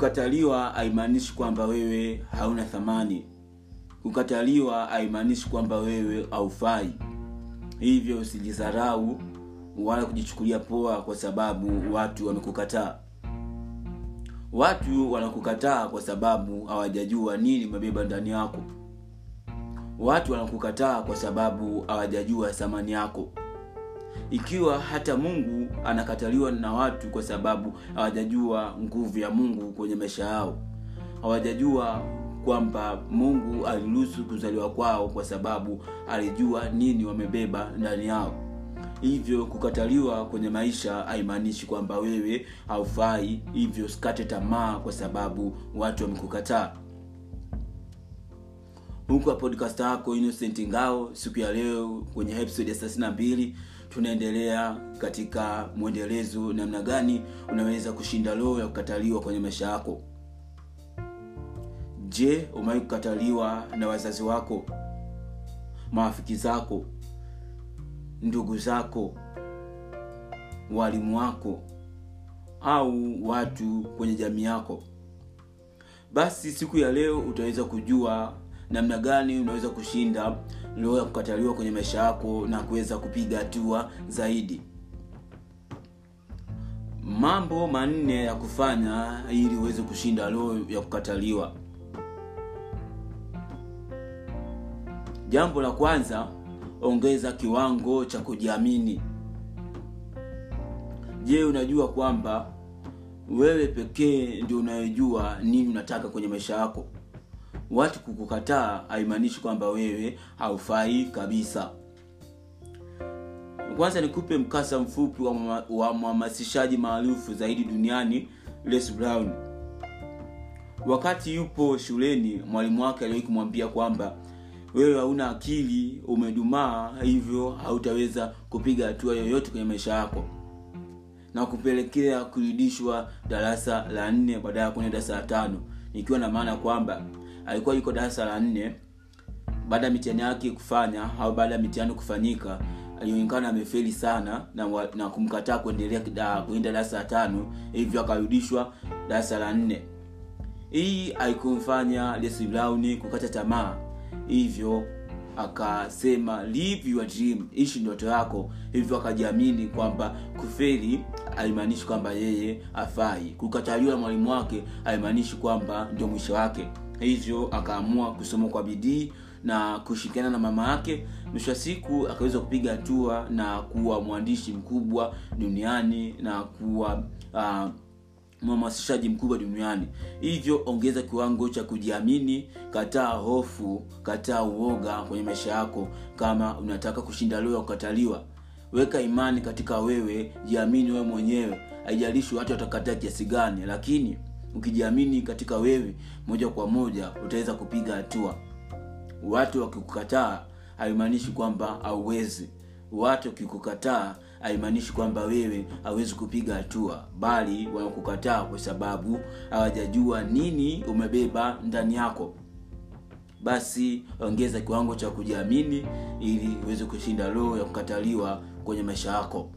Kukataliwa haimaanishi kwamba wewe hauna thamani. Kukataliwa haimaanishi kwamba wewe haufai. Hivyo usijidharau wala kujichukulia poa kwa sababu watu wamekukataa. Watu wanakukataa kwa sababu hawajajua nini umebeba ndani yako. Watu wanakukataa kwa sababu hawajajua thamani yako. Ikiwa hata Mungu anakataliwa na watu kwa sababu hawajajua nguvu ya Mungu kwenye maisha yao. Hawajajua kwamba Mungu aliruhusu kuzaliwa kwao kwa sababu alijua nini wamebeba ndani yao. Hivyo kukataliwa kwenye maisha haimaanishi kwamba wewe haufai. Hivyo usikate tamaa kwa sababu watu wamekukataa. Huku wa podcast yako Innocent Ngao, siku ya leo kwenye episode ya 32 tunaendelea katika mwendelezo namna gani unaweza kushinda roho ya kukataliwa kwenye maisha yako. Je, umewahi kukataliwa na wazazi wako, marafiki zako, ndugu zako, walimu wako au watu kwenye jamii yako? Basi siku ya leo utaweza kujua namna gani unaweza kushinda roho ya kukataliwa kwenye maisha yako na kuweza kupiga hatua zaidi. Mambo 4 ya kufanya ili uweze kushinda roho ya kukataliwa. Jambo la kwanza, ongeza kiwango cha kujiamini. Je, unajua kwamba wewe pekee ndio unayejua nini unataka kwenye maisha yako? Watu kukukataa haimaanishi kwamba wewe haufai kabisa. Kwanza nikupe mkasa mfupi wa mhamasishaji maarufu zaidi duniani, Les Brown. Wakati yupo shuleni, mwalimu wake aliwahi kumwambia kwamba wewe hauna akili, umedumaa, hivyo hautaweza kupiga hatua yoyote kwenye maisha yako, na kupelekea kurudishwa darasa la 4 badala ya kwenda darasa la 5. Nikiwa na maana kwamba alikuwa yuko darasa la 4, baada ya mitihani yake kufanya au baada ya mitihani kufanyika, alionekana amefeli sana na kumkataa kuendelea kwenda darasa la 5, hivyo akarudishwa darasa la 4. Hii haikumfanya Les Brown kukata tamaa. Hivyo akasema live your dream, ishi ndoto yako. Hivyo akajiamini kwamba kufeli haimaanishi kwamba yeye afai. Kukataliwa na mwalimu wake haimaanishi kwamba ndio mwisho wake. Hivyo akaamua kusoma kwa bidii na kushirikiana na mama yake. Mwisho wa siku akaweza kupiga hatua na kuwa mwandishi mkubwa duniani na kuwa mhamasishaji mkubwa duniani. Hivyo ongeza kiwango cha kujiamini, kataa hofu, kataa uoga kwenye maisha yako kama unataka kushinda roho ya kukataliwa. Weka imani katika wewe, jiamini wewe mwenyewe. Haijalishi watu watakataa kiasi gani, lakini ukijiamini katika wewe, moja kwa moja utaweza kupiga hatua. Watu wakikukataa haimaanishi kwamba hauwezi. Watu wakikukataa haimaanishi kwamba wewe hauwezi kupiga hatua, bali wanakukataa kwa sababu hawajajua nini umebeba ndani yako. Basi ongeza kiwango cha kujiamini ili uweze kushinda roho ya kukataliwa kwenye maisha yako.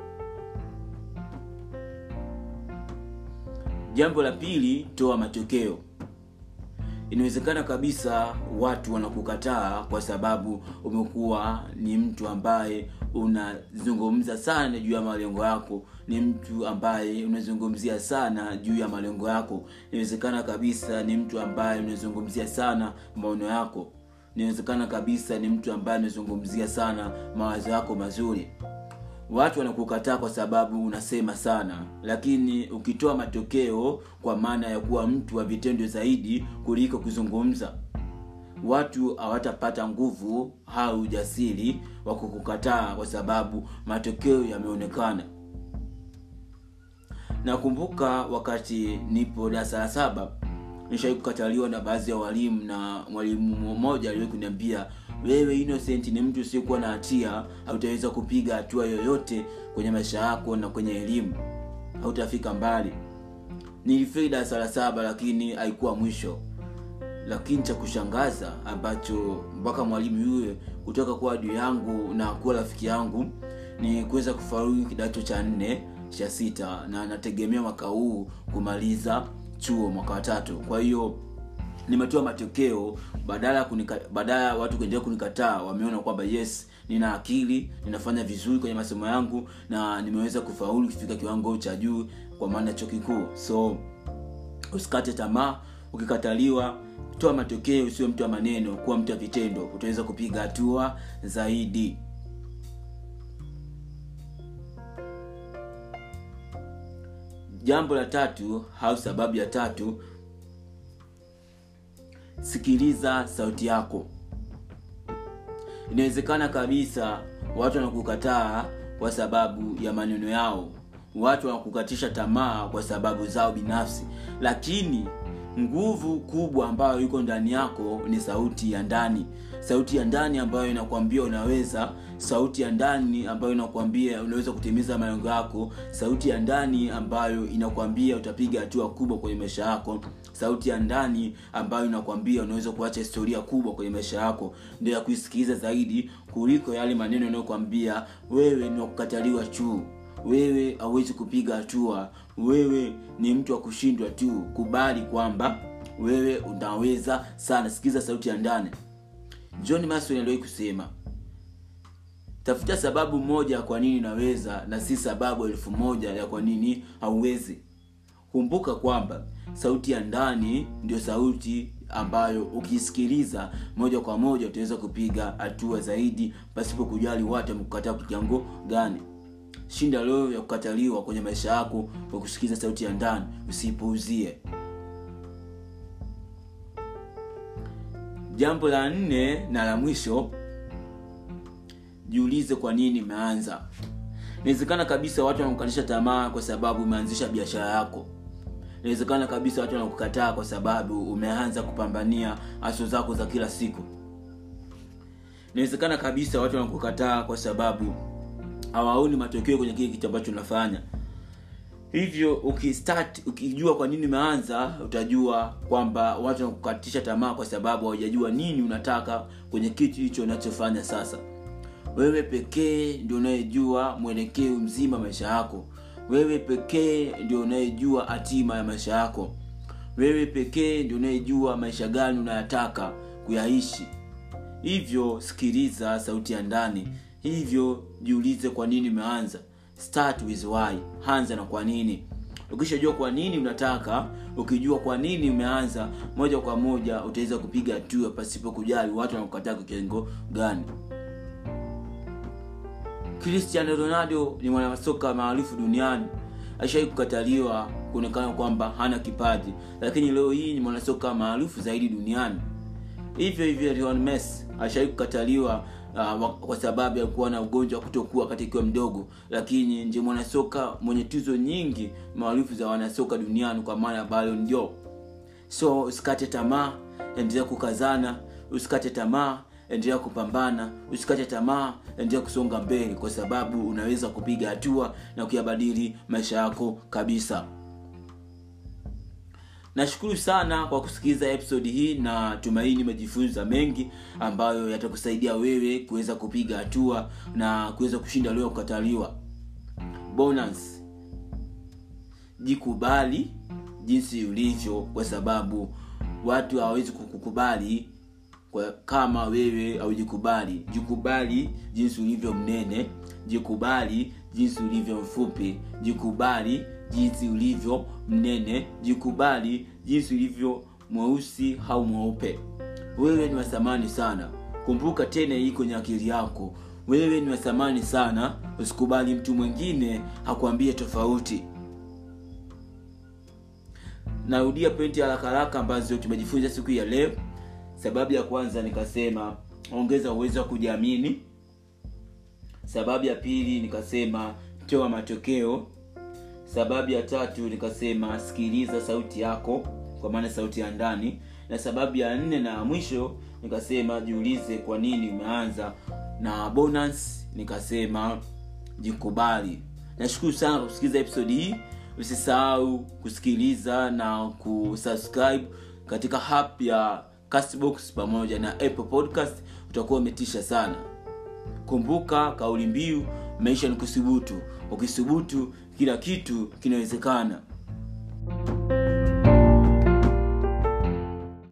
Jambo la pili, toa matokeo. Inawezekana kabisa watu wanakukataa kwa sababu umekuwa ni mtu ambaye unazungumza sana juu ya malengo yako, ni mtu ambaye unazungumzia sana juu ya malengo yako. Inawezekana kabisa ni mtu ambaye unazungumzia sana maono yako. Inawezekana kabisa ni mtu ambaye unazungumzia sana mawazo yako mazuri. Watu wanakukataa kwa sababu unasema sana, lakini ukitoa matokeo, kwa maana ya kuwa mtu wa vitendo zaidi kuliko kuzungumza, watu hawatapata nguvu au ujasiri wa kukukataa kwa sababu matokeo yameonekana. Nakumbuka wakati nipo darasa la 7, nishawahi kukataliwa na baadhi ya walimu, na mwalimu mmoja aliwahi kuniambia, wewe Innocent ni mtu usiyekuwa na hatia, hautaweza kupiga hatua yoyote kwenye maisha yako na kwenye elimu, hautafika mbali. Nilifeli darasa la 7, lakini haikuwa mwisho. Lakini cha kushangaza ambacho mpaka mwalimu yule kutoka kwa adui yangu na kuwa rafiki yangu, ni kuweza kufaulu kidato cha 4 cha 6, na nategemea mwaka huu kumaliza chuo mwaka wa 3. Kwa hiyo nimetoa matokeo, badala ya watu kuendelea kunikataa, wameona kwamba yes, nina akili, ninafanya vizuri kwenye masomo yangu na nimeweza kufaulu kufika kiwango cha juu kwa maana chuo kikuu. So usikate tamaa. Ukikataliwa, toa matokeo, usiwe mtu wa maneno, kuwa mtu wa vitendo. Utaweza kupiga hatua zaidi. Jambo la 3 au sababu ya 3, sikiliza sauti yako. Inawezekana kabisa watu wanakukataa kwa sababu ya maneno yao. Watu wanakukatisha tamaa kwa sababu zao binafsi. Lakini nguvu kubwa ambayo iko ndani yako ni sauti ya ndani. Sauti ya ndani ambayo inakwambia unaweza, sauti ya ndani ambayo inakwambia unaweza kutimiza malengo yako, sauti ya ndani ambayo inakwambia utapiga hatua kubwa kwenye maisha yako, sauti ya ndani ambayo inakwambia unaweza kuacha historia kubwa kwenye maisha yako, ndio ya kusikiliza zaidi kuliko yale maneno yanayokuambia wewe ni kukataliwa tu, wewe hauwezi kupiga hatua, wewe ni mtu wa kushindwa tu. Kubali kwamba wewe unaweza sana. Sikiza sauti ya ndani. John Maxwell aliwahi kusema, tafuta sababu moja kwa nini unaweza na si sababu 1000 ya kwa nini hauwezi. Kumbuka kwamba sauti ya ndani ndio sauti ambayo ukisikiliza moja kwa moja utaweza kupiga hatua zaidi pasipo kujali watu wamekukataa kwa kiwango gani. Shinda leo ya kukataliwa kwenye maisha yako kwa kusikiliza sauti ya ndani, usipuuzie. Jambo la 4 na la mwisho, jiulize kwa nini umeanza. Inawezekana kabisa watu wanakukatisha tamaa kwa sababu umeanzisha biashara yako. Inawezekana kabisa watu wanakukataa kwa sababu umeanza kupambania haso zako za kila siku. Inawezekana kabisa watu wanakukataa kwa sababu hawaoni matokeo kwenye kile kitu ambacho unafanya. Hivyo ukijua kwa nini umeanza, utajua kwamba watu wanakukatisha tamaa kwa sababu hawajajua nini unataka kwenye kitu hicho unachofanya sasa. Wewe pekee ndio unayejua mwelekeo mzima maisha yako. Wewe pekee ndio unayejua hatima ya maisha yako. Wewe pekee ndio unayejua maisha gani unayataka kuyaishi. Hivyo sikiliza sauti ya ndani. Hivyo jiulize kwa nini umeanza. Start with why. Anza na kwa nini. Ukishajua kwa nini unataka, ukijua kwa nini umeanza, moja kwa moja utaweza kupiga hatua pasipo kujali watu wanakukataa kwa kiwango gani. Cristiano Ronaldo ni mwanasoka maarufu duniani. Alishawahi kukataliwa kuonekana kwamba hana kipaji, lakini leo hii ni mwanasoka maarufu zaidi duniani. Hivyo Lionel Messi alishawahi kukataliwa kwa sababu ya kuwa na ugonjwa kutokuwa katika mdogo, lakini ndiye mwanasoka mwenye tuzo nyingi maarufu za wanasoka duniani kwa maana Ballon d'Or. So usikate tamaa, endelea kukazana, usikate tamaa, endelea kupambana, usikate tamaa, endelea kusonga mbele kwa sababu unaweza kupiga hatua na kuyabadili maisha yako kabisa. Nashukuru sana kwa kusikiliza episode hii na tumaini umejifunza mengi ambayo yatakusaidia wewe kuweza kupiga hatua na kuweza kushinda leo kukataliwa. Bonus. Jikubali jinsi ulivyo kwa sababu watu hawawezi kukukubali kama wewe haujikubali. Jikubali jinsi ulivyo mnene, jikubali jinsi ulivyo mfupi, jikubali jinsi ulivyo mnene, jikubali jinsi ulivyo mweusi au mweupe. Wewe ni wa thamani sana. Kumbuka tena hii kwenye akili yako. Wewe ni wa thamani sana. Usikubali mtu mwingine akwambie tofauti. Narudia pointi haraka ambazo tumejifunza siku ya leo. Sababu ya kwanza nikasema ongeza uwezo wa kujiamini. Sababu ya pili nikasema toa matokeo. Sababu ya 3 nikasema sikiliza sauti yako, kwa maana sauti ya ndani. Na sababu ya 4 na mwisho nikasema jiulize kwa nini umeanza. Na bonus nikasema jikubali. Nashukuru sana kwa kusikiliza episode hii. Usisahau kusikiliza na kusubscribe katika app ya Castbox pamoja na Apple Podcast. Utakuwa umetisha sana. Kumbuka kauli mbiu, maisha ni kuthubutu. Ukithubutu kila kitu kinawezekana.